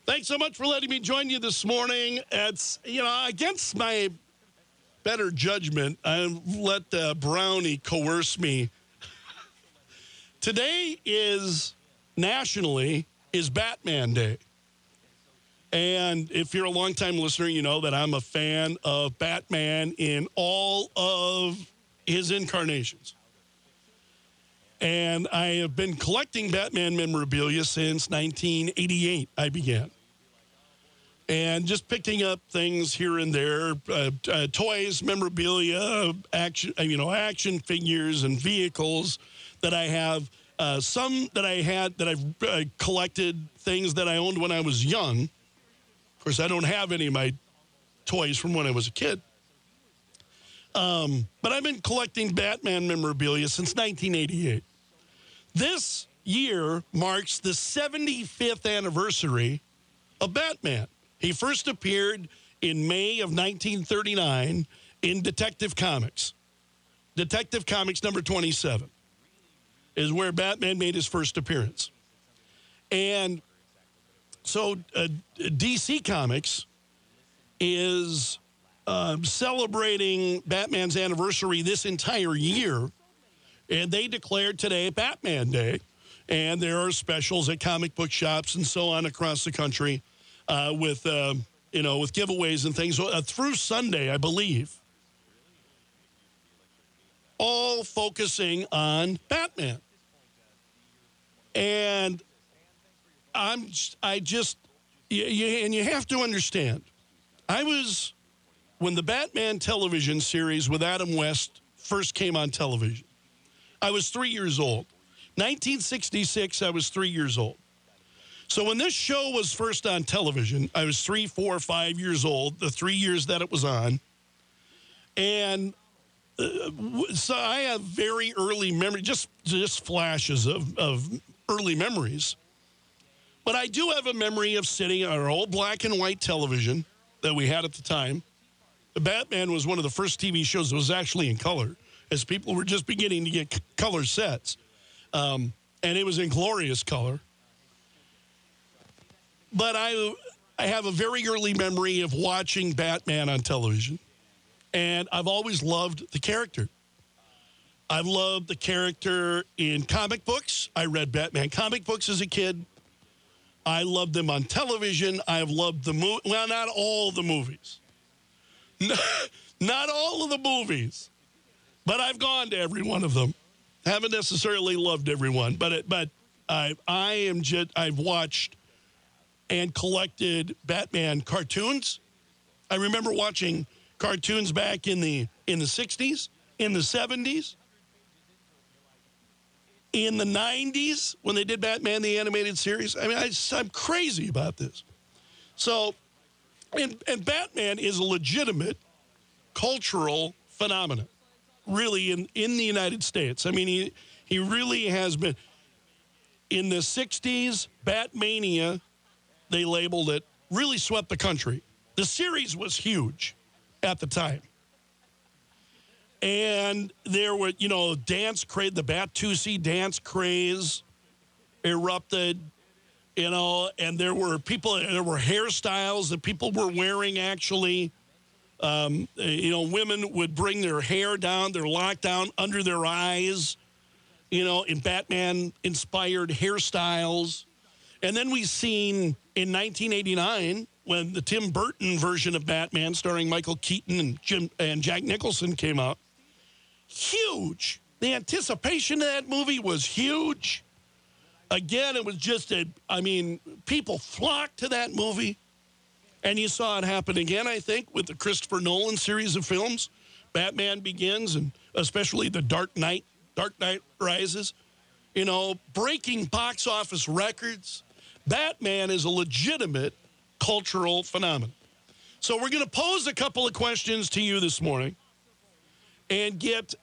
Thanks so much for letting me join you this morning. It's, against my better judgment, I let Brownie coerce me. Today nationally is Batman Day. And if you're a longtime listener, you know that I'm a fan of Batman in all of his incarnations. And I have been collecting Batman memorabilia since 1988, I began. And just picking up things here and there, toys, memorabilia, action figures and vehicles that I have. Some that I had that I've collected, things that I owned when I was young. Of course, I don't have any of my toys from when I was a kid. But I've been collecting Batman memorabilia since 1988. This year marks the 75th anniversary of Batman. He first appeared in May of 1939 in Detective Comics. Detective Comics number 27 is where Batman made his first appearance. And so DC Comics is celebrating Batman's anniversary this entire year. And they declared today Batman Day. And there are specials at comic book shops and so on across the country with giveaways and things through Sunday, I believe. All focusing on Batman. And you have to understand, when the Batman television series with Adam West first came on television, I was 3 years old. 1966, I was 3 years old. So when this show was first on television, I was 3, 4, 5 years old, the 3 years that it was on. And so I have very early memory, just flashes of early memories. But I do have a memory of sitting on our old black and white television that we had at the time. The Batman was one of the first TV shows that was actually in color, as people were just beginning to get color sets. And it was in glorious color. But I have a very early memory of watching Batman on television. And I've always loved the character. I've loved the character in comic books. I read Batman comic books as a kid. I loved them on television. I've loved not all the movies. Not all of the movies. But I've gone to every one of them. Haven't necessarily loved everyone, but I've watched and collected Batman cartoons. I remember watching cartoons back in the 60s, in the 70s, in the 90s when they did Batman the Animated Series. I mean, I'm crazy about this. So, and Batman is a legitimate cultural phenomenon, really, in the United States. I mean, he really has been. In the 60s, Batmania, they labeled it, really swept the country. The series was huge at the time. And there were, dance craze, the Bat-Tusi dance craze erupted, and there were hairstyles that people were wearing actually. Women would bring their hair down, their lockdown under their eyes, in Batman-inspired hairstyles. And then we seen in 1989, when the Tim Burton version of Batman, starring Michael Keaton and Jack Nicholson, came out, huge. The anticipation of that movie was huge. Again, it was just people flocked to that movie. And you saw it happen again, I think, with the Christopher Nolan series of films. Batman Begins, and especially The Dark Knight Rises. Breaking box office records. Batman is a legitimate cultural phenomenon. So we're going to pose a couple of questions to you this morning and get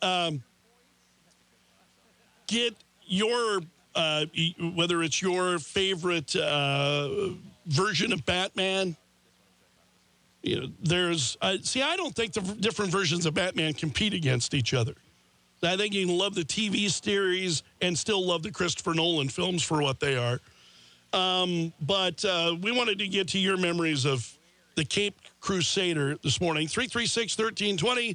your, whether it's your favorite version of Batman. I don't think the different versions of Batman compete against each other. I think you can love the TV series and still love the Christopher Nolan films for what they are. But we wanted to get to your memories of the Cape Crusader this morning. 336-1320,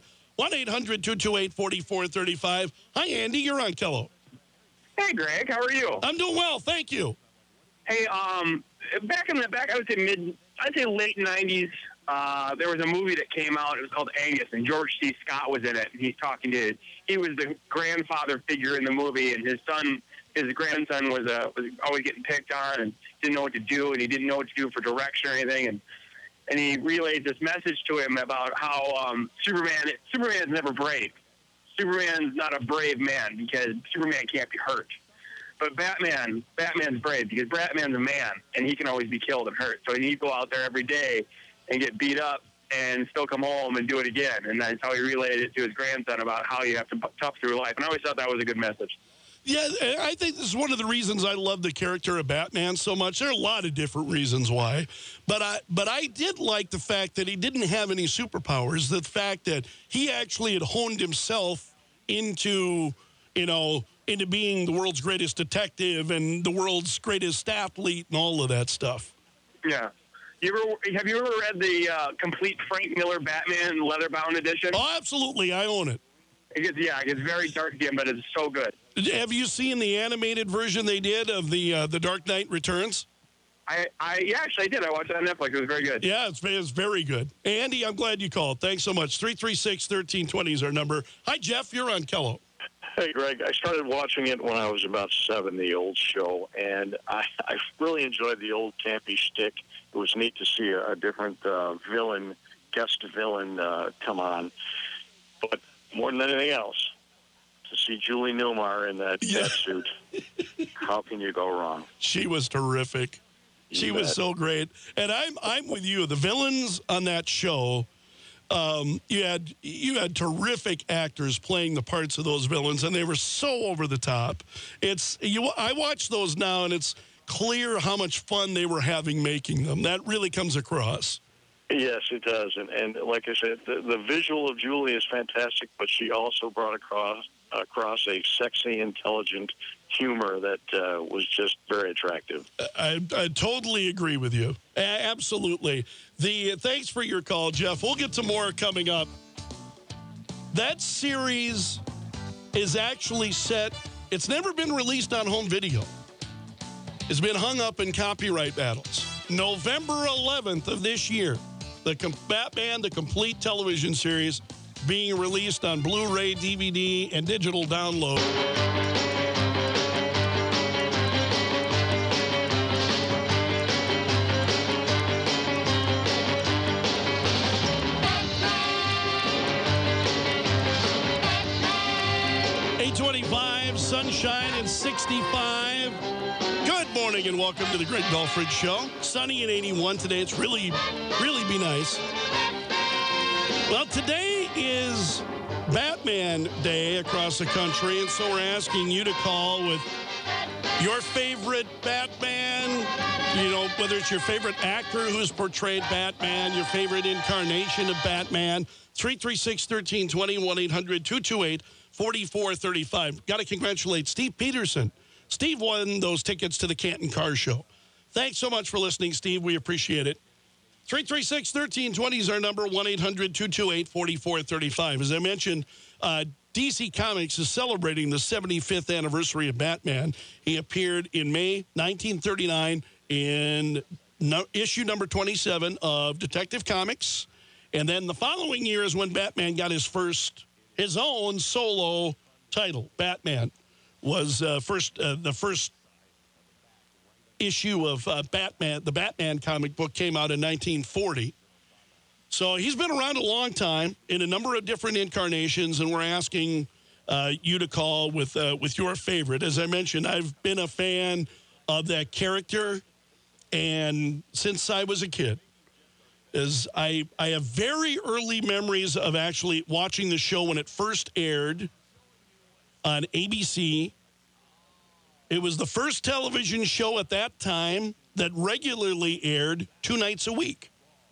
1-800-228-4435. Hi, Andy. You're on Kello. Hey, Greg. How are you? I'm doing well. Thank you. Hey, back I would say late 90s, there was a movie that came out. It was called Angus, and George C. Scott was in it. And he was the grandfather figure in the movie, and his grandson was always getting picked on and didn't know what to do, and he didn't know what to do for direction or anything. And he relayed this message to him about how Superman is never brave. Superman's not a brave man because Superman can't be hurt. But Batman's brave because Batman's a man, and he can always be killed and hurt. So he'd go out there every day and get beat up and still come home and do it again. And that's how he related it to his grandson about how you have to tough through life. And I always thought that was a good message. Yeah, I think this is one of the reasons I love the character of Batman so much. There are a lot of different reasons why. But I did like the fact that he didn't have any superpowers, the fact that he actually had honed himself into being the world's greatest detective and the world's greatest athlete and all of that stuff. Yeah. Have you ever read the complete Frank Miller Batman leather-bound edition? Oh, absolutely. I own it. It gets very dark again, but it's so good. Have you seen the animated version they did of the Dark Knight Returns? Actually, I did. I watched it on Netflix. It was very good. Yeah, it's very good. Andy, I'm glad you called. Thanks so much. 336-1320 is our number. Hi, Jeff. You're on Kello. Hey, Greg. I started watching it when I was about 7, the old show, and I really enjoyed the old campy shtick. It was neat to see a different guest villain come on. But more than anything else, to see Julie Newmar in that suit, how can you go wrong? She was terrific. She was so great. And I'm with you. The villains on that show, you had terrific actors playing the parts of those villains, and they were so over the top. I watch those now, and it's clear how much fun they were having making them. That really comes across. Yes, it does. And like I said, the visual of Julie is fantastic, but she also brought across a sexy, intelligent humor that was just very attractive. I totally agree with you. Absolutely. Thanks for your call, Jeff. We'll get to more coming up. That series is actually set. It's never been released on home video. It's been hung up in copyright battles. November 11th of this year, the Batman, the complete television series, being released on Blu-ray, DVD, and digital download. Sunshine and 65. Good morning and welcome to the Greg Belfridge Show. Sunny and 81 today. It's really be nice. Well, today is Batman Day across the country, and so we're asking you to call with your favorite Batman, whether it's your favorite actor who's portrayed Batman, your favorite incarnation of Batman. 336-1320, 1-800-228-4435. Got to congratulate Steve Peterson. Steve won those tickets to the Canton Car Show. Thanks so much for listening, Steve. We appreciate it. 336-1320 is our number, 1-800-228-4435. As I mentioned, DC Comics is celebrating the 75th anniversary of Batman. He appeared in May 1939 in issue number 27 of Detective Comics. And then the following year is when Batman got his own solo title. Batman was the first issue of Batman. The Batman comic book came out in 1940. So he's been around a long time in a number of different incarnations, and we're asking you to call with your favorite. As I mentioned, I've been a fan of that character, and since I was a kid. Is I have very early memories of actually watching the show when it first aired on ABC. It was the first television show at that time that regularly aired 2 nights a week.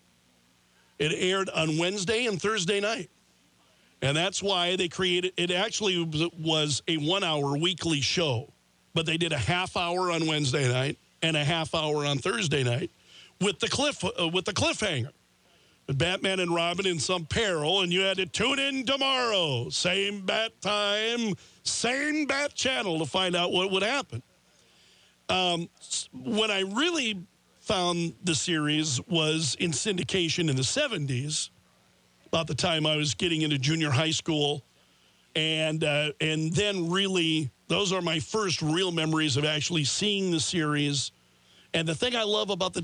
It aired on Wednesday and Thursday night. And that's why they created it. Actually was a 1-hour weekly show, but they did a half hour on Wednesday night and a half hour on Thursday night with the cliffhanger. Batman and Robin in some peril, and you had to tune in tomorrow. Same bat time, same bat channel to find out what would happen. When I really found the series was in syndication in the 70s, about the time I was getting into junior high school. And then really, those are my first real memories of actually seeing the series. And the thing I love about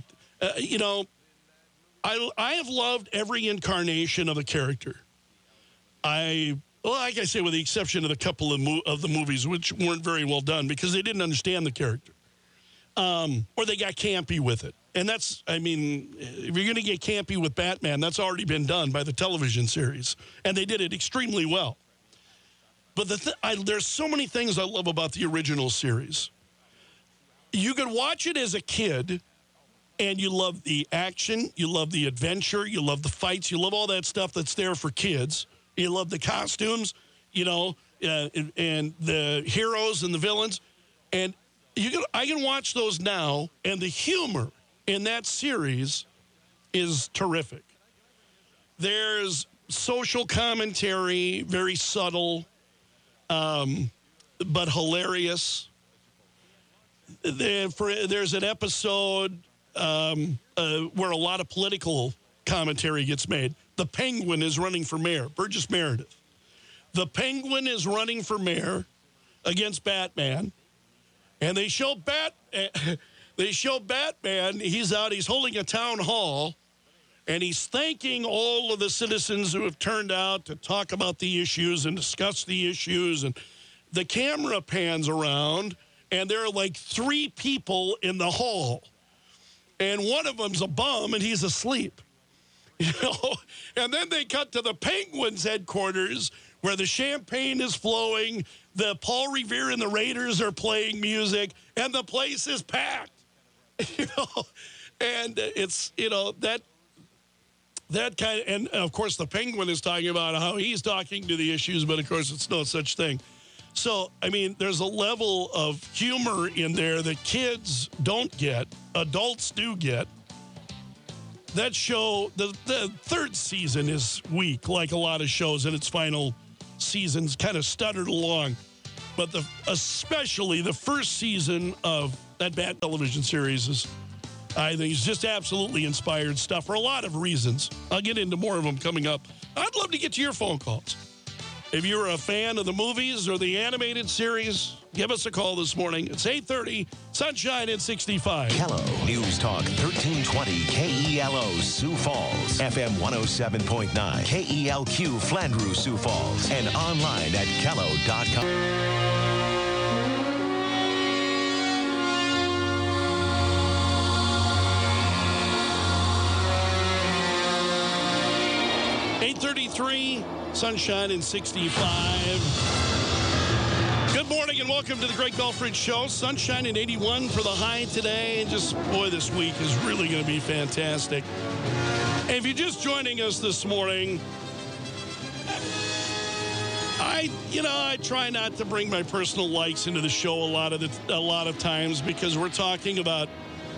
I have loved every incarnation of the character. Like I say, with the exception of a couple of the movies, which weren't very well done because they didn't understand the character. Or they got campy with it. And that's, if you're going to get campy with Batman, that's already been done by the television series. And they did it extremely well. But there's so many things I love about the original series. You could watch it as a kid, and you love the action, you love the adventure, you love the fights, you love all that stuff that's there for kids. You love the costumes, and the heroes and the villains. And I can watch those now, and the humor in that series is terrific. There's social commentary, very subtle, but hilarious. There's an episode where a lot of political commentary gets made. The Penguin is running for mayor, Burgess Meredith. The Penguin is running for mayor against Batman, and they show Batman. He's out. He's holding a town hall, and he's thanking all of the citizens who have turned out to talk about the issues and discuss the issues. And the camera pans around, and there are like 3 people in the hall. And one of them's a bum, and he's asleep. And then they cut to the Penguins' headquarters, where the champagne is flowing, the Paul Revere and the Raiders are playing music, and the place is packed. And it's, that kind of, and of course the Penguin is talking about how he's talking to the issues, but of course it's no such thing. So, there's a level of humor in there that kids don't get, adults do get. That show, the third season is weak, like a lot of shows in its final seasons, kind of stuttered along. But especially the first season of that Bat television series is, I think, is just absolutely inspired stuff for a lot of reasons. I'll get into more of them coming up. I'd love to get to your phone calls. If you're a fan of the movies or the animated series, give us a call this morning. It's 8:30, Sunshine at 65. Kello News Talk 1320 KELO Sioux Falls, FM 107.9 KELQ Flandreau Sioux Falls, and online at kello.com. 8:33, sunshine and 65. Good morning and welcome to the Greg Belfridge Show. Sunshine and 81 for the high today. And just, boy, this week is really going to be fantastic. And if you're just joining us this morning, I try not to bring my personal likes into the show a lot of times because we're talking about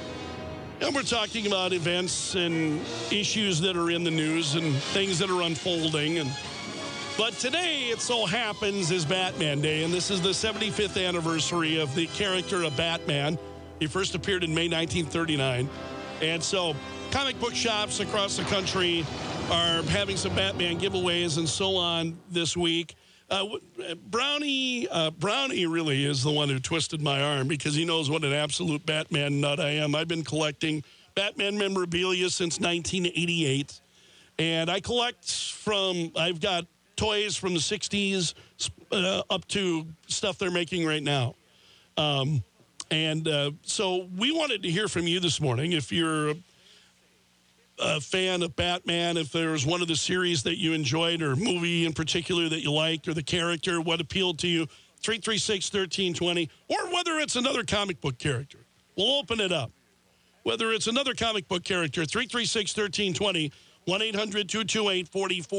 events and issues that are in the news and things that are unfolding. But today, it so happens, is Batman Day, and this is the 75th anniversary of the character of Batman. He first appeared in May 1939. And so comic book shops across the country are having some Batman giveaways and so on this week. Brownie really is the one who twisted my arm because he knows what an absolute Batman nut I am. I've been collecting Batman memorabilia since 1988. And I collect I've got toys from the 60s up to stuff they're making right now. So we wanted to hear from you this morning. If you're a fan of Batman, if there was one of the series that you enjoyed or movie in particular that you liked or the character, what appealed to you, 336-1320, or whether it's another comic book character. We'll open it up. Whether it's another comic book character, 336-1320,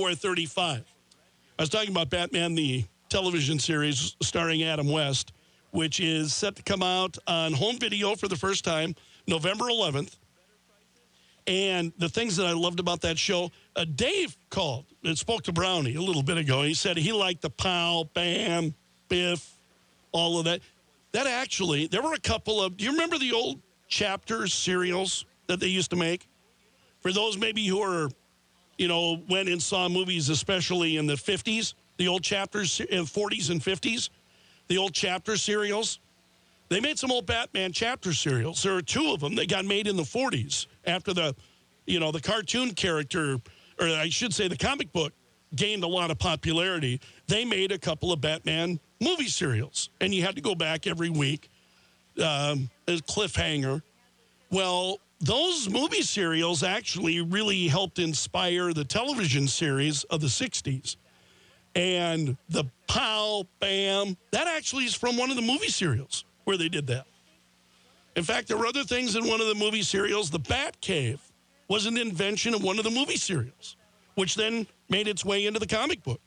1-800-228-4435. I was talking about Batman, the television series starring Adam West. which is set to come out on home video for the first time November 11th. And the things that I loved about that show, Dave called and spoke to Brownie a little bit ago. He said he liked the pow, bam, biff, all of that. That actually, there were a couple of, do you remember the old Chapters cereals that they used to make? For those maybe who are, went and saw movies, especially in the 50s, the old Chapters, in 40s and 50s, the old Chapter cereals. They made some old Batman Chapter cereals. There are two of them that got made in the 40s after the cartoon character, or I should say the comic book, gained a lot of popularity. They made a couple of Batman movie serials, and you had to go back every week, a cliffhanger. Well, those movie serials actually really helped inspire the television series of the 60s. And the pow, bam, that actually is from one of the movie serials where they did that. In fact, there were other things in one of the movie serials. The Bat Cave was an invention of one of the movie serials, which then made its way into the comic book.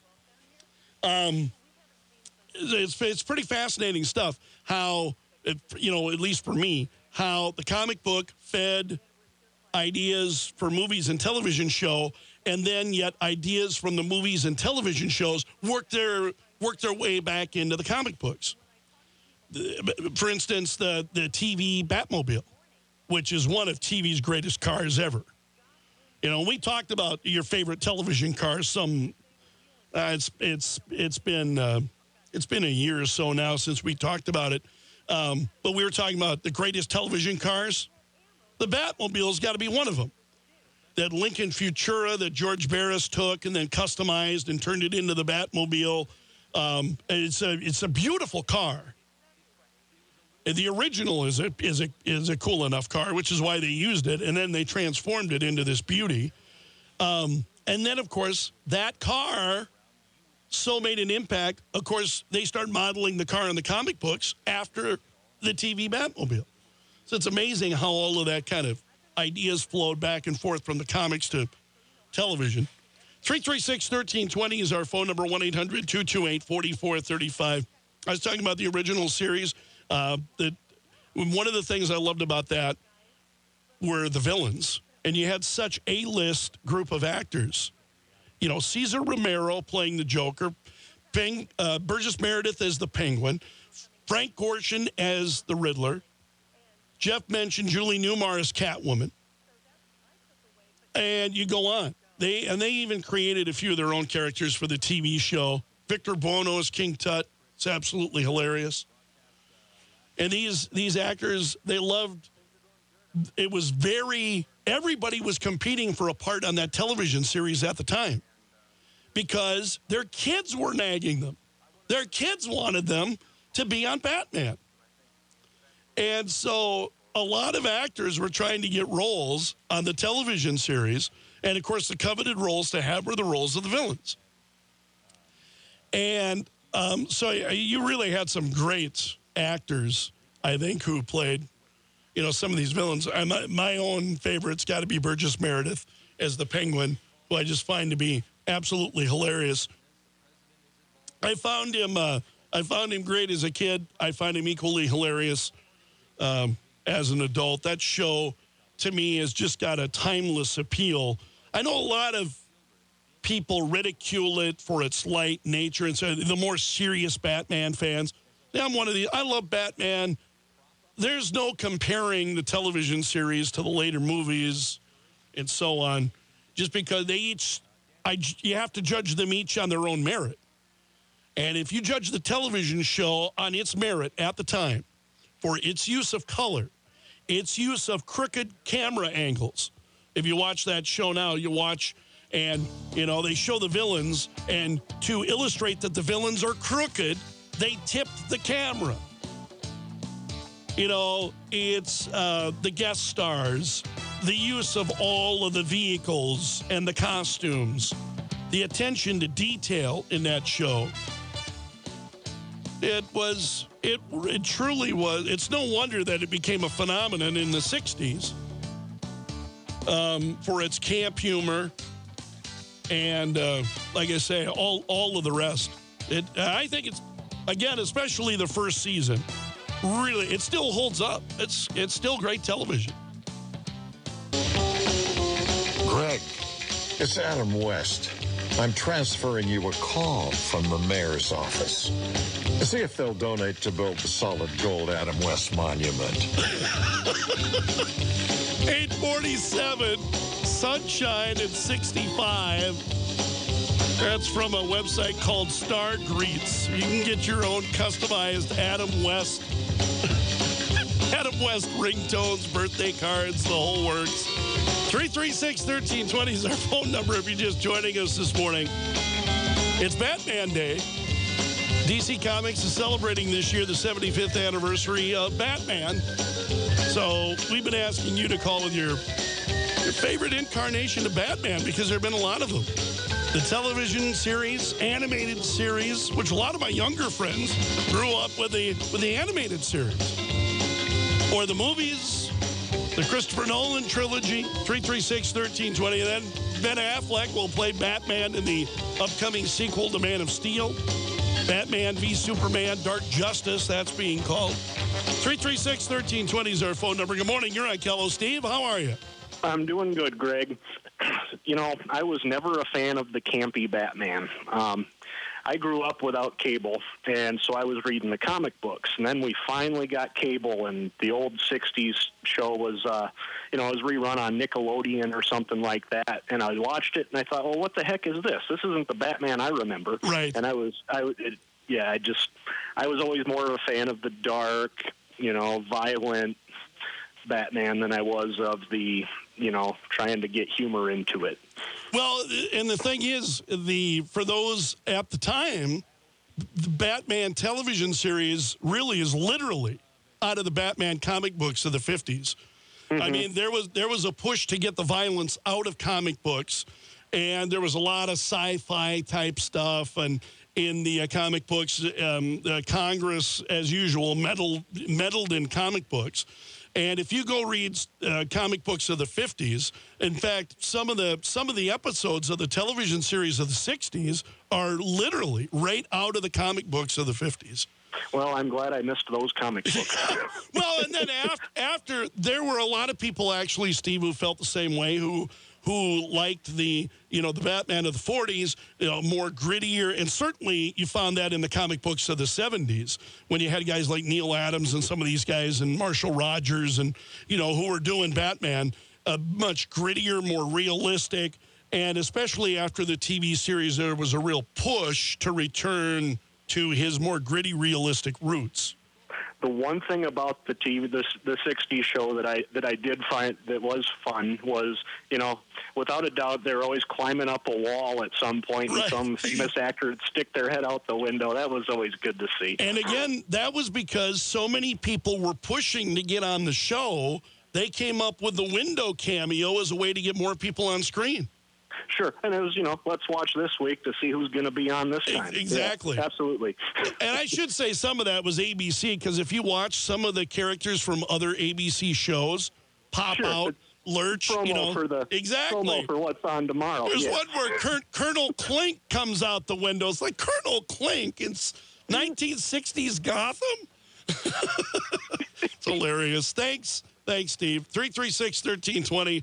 It's pretty fascinating stuff how, at least for me, how the comic book fed ideas for movies and television show, and then yet ideas from the movies and television shows worked their way back into the comic books. For instance, the TV Batmobile, which is one of TV's greatest cars ever. We talked about your favorite television cars. It's been a year or so now since we talked about it. But we were talking about the greatest television cars. The Batmobile's got to be one of them. That Lincoln Futura that George Barris took and then customized and turned it into the Batmobile. It's a beautiful car. The original is a cool enough car, which is why they used it, and then they transformed it into this beauty. And then, of course, that car so made an impact. Of course, they start modeling the car in the comic books after the TV Batmobile. So it's amazing how all of that kind of ideas flowed back and forth from the comics to television. 336-1320 is our phone number, 1-800-228-4435. I was talking about the original series. One of the things I loved about that were the villains. And you had such A-list group of actors. Cesar Romero playing the Joker, Burgess Meredith as the Penguin, Frank Gorshin as the Riddler, Jeff mentioned Julie Newmar as Catwoman. And you go on. They even created a few of their own characters for the TV show. Victor Buono as King Tut. It's absolutely hilarious. And these actors, they loved, it was everybody was competing for a part on that television series at the time because their kids were nagging them. Their kids wanted them to be on Batman. And so a lot of actors were trying to get roles on the television series. And, of course, the coveted roles to have were the roles of the villains. And so you really had some great actors, I think, who played, some of these villains. My own favorite's got to be Burgess Meredith as the Penguin, who I just find to be absolutely hilarious. I found him great as a kid. I find him equally hilarious as an adult. That show, to me, has just got a timeless appeal. I know a lot of people ridicule it for its light nature, and so the more serious Batman fans. I'm one of the. I love Batman. There's no comparing the television series to the later movies and so on, just because you have to judge them each on their own merit. And if you judge the television show on its merit at the time, for its use of color, its use of crooked camera angles. If you watch that show now, you watch and, they show the villains, and to illustrate that the villains are crooked, they tipped the camera. It's the guest stars, the use of all of the vehicles and the costumes, the attention to detail in that show. It truly was. It's no wonder that it became a phenomenon in the 60s for its camp humor and, like I say, all of the rest. I think Again, especially the first season. Really, it still holds up. It's still great television. Greg, it's Adam West. I'm transferring you a call from the mayor's office. See if they'll donate to build the solid gold Adam West monument. 847, sunshine at 65. That's from a website called Star Greets. You can get your own customized Adam West ringtones, birthday cards, the whole works. 336-1320 is our phone number if you're just joining us this morning. It's Batman Day. DC Comics is celebrating this year the 75th anniversary of Batman. So we've been asking you to call with your favorite incarnation of Batman because there have been a lot of them. The television series, animated series, which a lot of my younger friends grew up with the animated series. Or the movies, the Christopher Nolan trilogy, 336-1320. And then Ben Affleck will play Batman in the upcoming sequel to Man of Steel. Batman v Superman, Dark Justice, that's being called. 336-1320 is our phone number. Good morning. You're on Kello. Steve, how are you? I'm doing good, Greg. You know, I was never a fan of the campy Batman. I grew up without cable, and so I was reading the comic books. And then we finally got cable, and the old 60s show was, it was rerun on Nickelodeon or something like that. And I watched it, and I thought, well, what the heck is this? This isn't the Batman I remember. Right. And I was always more of a fan of the dark, violent Batman than I was of the, trying to get humor into it. Well, and the thing is, for those at the time, the Batman television series really is literally out of the Batman comic books of the 50s. Mm-hmm. I mean, there was a push to get the violence out of comic books, and there was a lot of sci-fi type stuff. And in the comic books, Congress, as usual, meddled in comic books. And if you go read comic books of the 50s, in fact, some of the episodes of the television series of the 60s are literally right out of the comic books of the 50s. Well, I'm glad I missed those comic books. Well, and then after there were a lot of people actually, Steve, who felt the same way, who liked the Batman of the 40s, more grittier. And certainly you found that in the comic books of the 70s when you had guys like Neil Adams and some of these guys and Marshall Rogers and, who were doing Batman much grittier, more realistic. And especially after the TV series, there was a real push to return to his more gritty, realistic roots. The one thing about the TV, the 60s show that I did find that was fun was, without a doubt, they're always climbing up a wall at some point, right, and some famous actor would stick their head out the window. That was always good to see. And again, that was because so many people were pushing to get on the show, they came up with the window cameo as a way to get more people on screen. Sure. And it was, let's watch this week to see who's going to be on this time. Exactly. Yeah, absolutely. And I should say some of that was ABC, because if you watch some of the characters from other ABC shows pop out, Lurch, exactly. Promo for what's on tomorrow. There's one where Colonel Klink comes out the window. It's like, Colonel Klink, it's 1960s Gotham? It's hilarious. Thanks, Steve. 336-1320,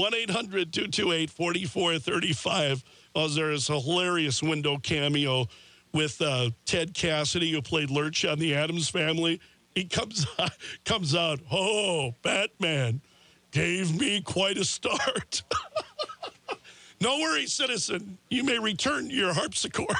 1-800-228-4435. There is a hilarious window cameo with Ted Cassidy, who played Lurch on the Addams Family. He comes out, oh, Batman gave me quite a start. No worries, citizen. You may return your harpsichord.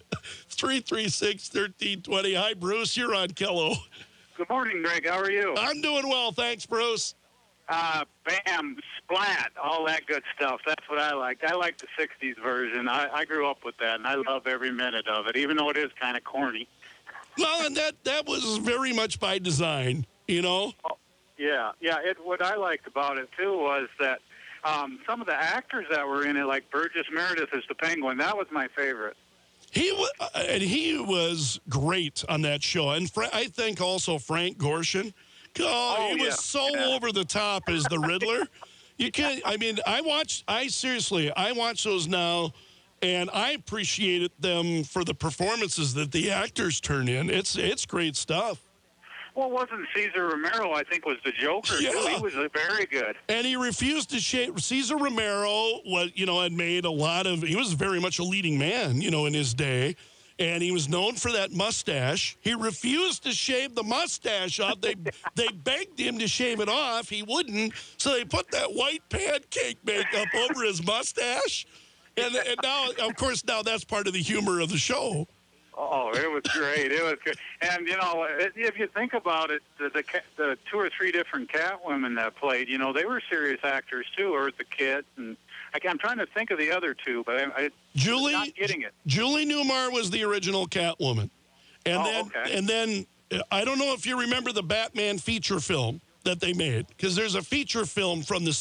336-1320. Hi, Bruce. You're on Kello. Good morning, Greg. How are you? I'm doing well. Thanks, Bruce. Bam, splat, all that good stuff. That's what I liked. I like the 60s version. I grew up with that, and I love every minute of it, even though it is kind of corny. Well, and that was very much by design, Oh, yeah. What I liked about it, too, was that some of the actors that were in it, like Burgess Meredith as the Penguin, that was my favorite. He was great on that show. And I think also Frank Gorshin. He was so over the top as the Riddler. You can't. I mean, I watch those now, And I appreciated them for the performances that the actors turn in. It's great stuff. Well, wasn't Cesar Romero, I think, was the Joker, too? Yeah. He was very good. And he refused to shave. Cesar Romero had made a lot of, he was very much a leading man, in his day. And he was known for that mustache. He refused to shave the mustache off. They begged him to shave it off. He wouldn't. So they put that white pancake makeup over his mustache. And now, of course, that's part of the humor of the show. Oh, it was great. It was good. And, if you think about it, the 2 or 3 different Catwomen that played, they were serious actors, too. Eartha Kitt. And I'm trying to think of the other 2, but I'm not getting it. Julie Newmar was the original Catwoman. And then I don't know if you remember the Batman feature film that they made, because there's a feature film from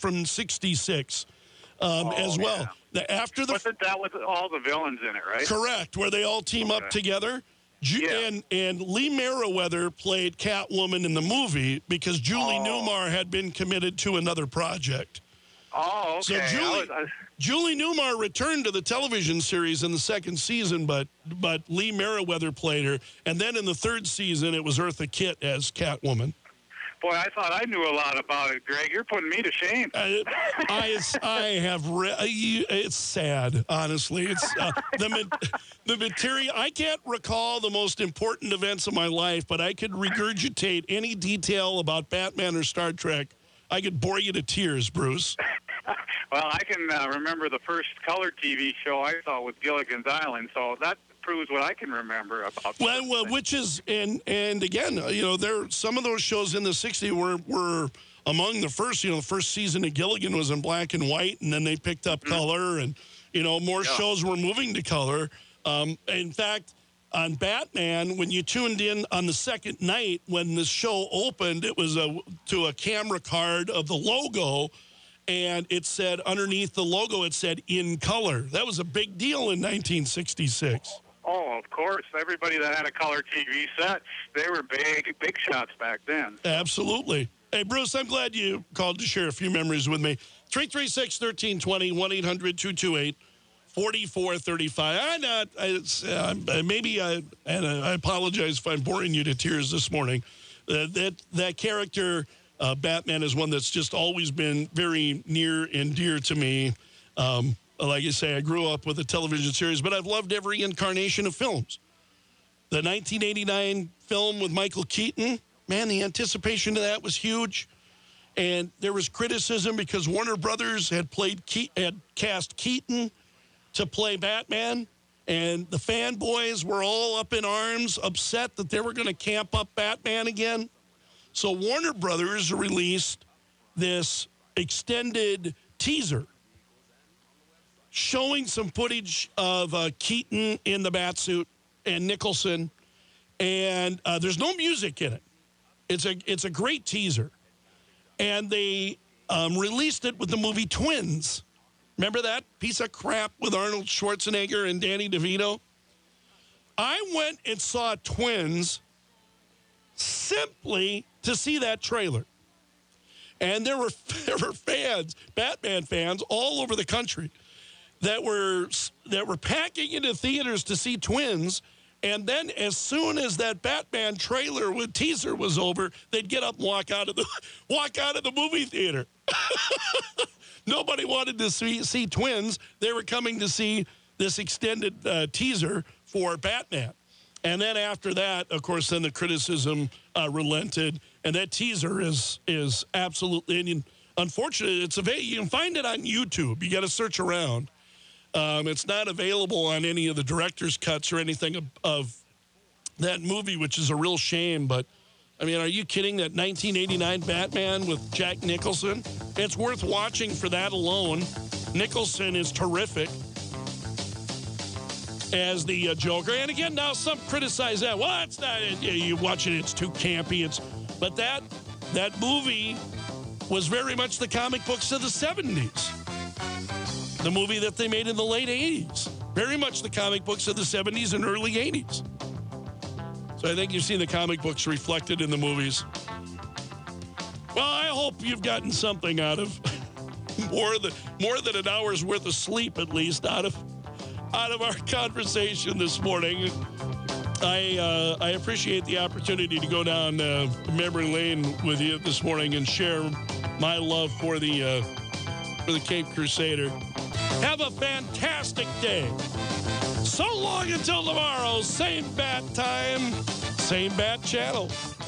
66 as well. Yeah. Wasn't that with all the villains in it, right? Correct, where they all team up together. And Lee Merriweather played Catwoman in the movie because Julie Newmar had been committed to another project. Oh, okay. So Julie Newmar returned to the television series in the 2nd season, but Lee Merriweather played her. And then in the 3rd season, it was Eartha Kitt as Catwoman. Boy, I thought I knew a lot about it, Greg. You're putting me to shame. I have it's sad, honestly. It's the material. I can't recall the most important events of my life, but I could regurgitate any detail about Batman or Star Trek. I could bore you to tears, Bruce. Well, I can remember the first color TV show I saw was Gilligan's Island, so that proves what I can remember about. Well, which is and again, there some of those shows in the '60s were among the first. The first season of Gilligan was in black and white, and then they picked up color, and more shows were moving to color. In fact, on Batman, when you tuned in on the second night when the show opened, it was to a camera card of the logo. And it said underneath the logo, it said in color. That was a big deal in 1966. Oh, of course. Everybody that had a color TV set, they were big shots back then. Absolutely. Hey, Bruce, I'm glad you called to share a few memories with me. 336-1320, 1-800-228-4435. I apologize if I'm boring you to tears this morning. That character, Batman, is one that's just always been very near and dear to me. Like I say, I grew up with a television series, but I've loved every incarnation of films. The 1989 film with Michael Keaton, man, the anticipation of that was huge. And there was criticism because Warner Brothers had cast Keaton to play Batman, and the fanboys were all up in arms, upset that they were going to camp up Batman again. So Warner Brothers released this extended teaser showing some footage of Keaton in the Batsuit and Nicholson, and there's no music in it. It's a great teaser. And they released it with the movie Twins. Remember that piece of crap with Arnold Schwarzenegger and Danny DeVito? I went and saw Twins simply to see that trailer. And there were fans, Batman fans, all over the country that were packing into theaters to see Twins. And then as soon as that Batman trailer with teaser was over, they'd get up and walk out of the movie theater. Nobody wanted to see Twins. They were coming to see this extended teaser for Batman. And then after that, of course, then the criticism relented. And that teaser is absolutely, unfortunately, you can find it on YouTube. You got to search around. It's not available on any of the director's cuts or anything of that movie, which is a real shame. But, I mean, are you kidding? That 1989 Batman with Jack Nicholson? It's worth watching for that alone. Nicholson is terrific as the Joker. And again, now some criticize that. Well, it's not, you watch it, it's too campy. But that movie was very much the comic books of the 70s. The movie that they made in the late 80s. Very much the comic books of the 70s and early 80s. So I think you've seen the comic books reflected in the movies. Well, I hope you've gotten something out of more than an hour's worth of sleep, at least, out of out of our conversation this morning. I appreciate the opportunity to go down memory lane with you this morning and share my love for the Cape Crusader. Have a fantastic day. So long until tomorrow. Same bat time, same bat channel.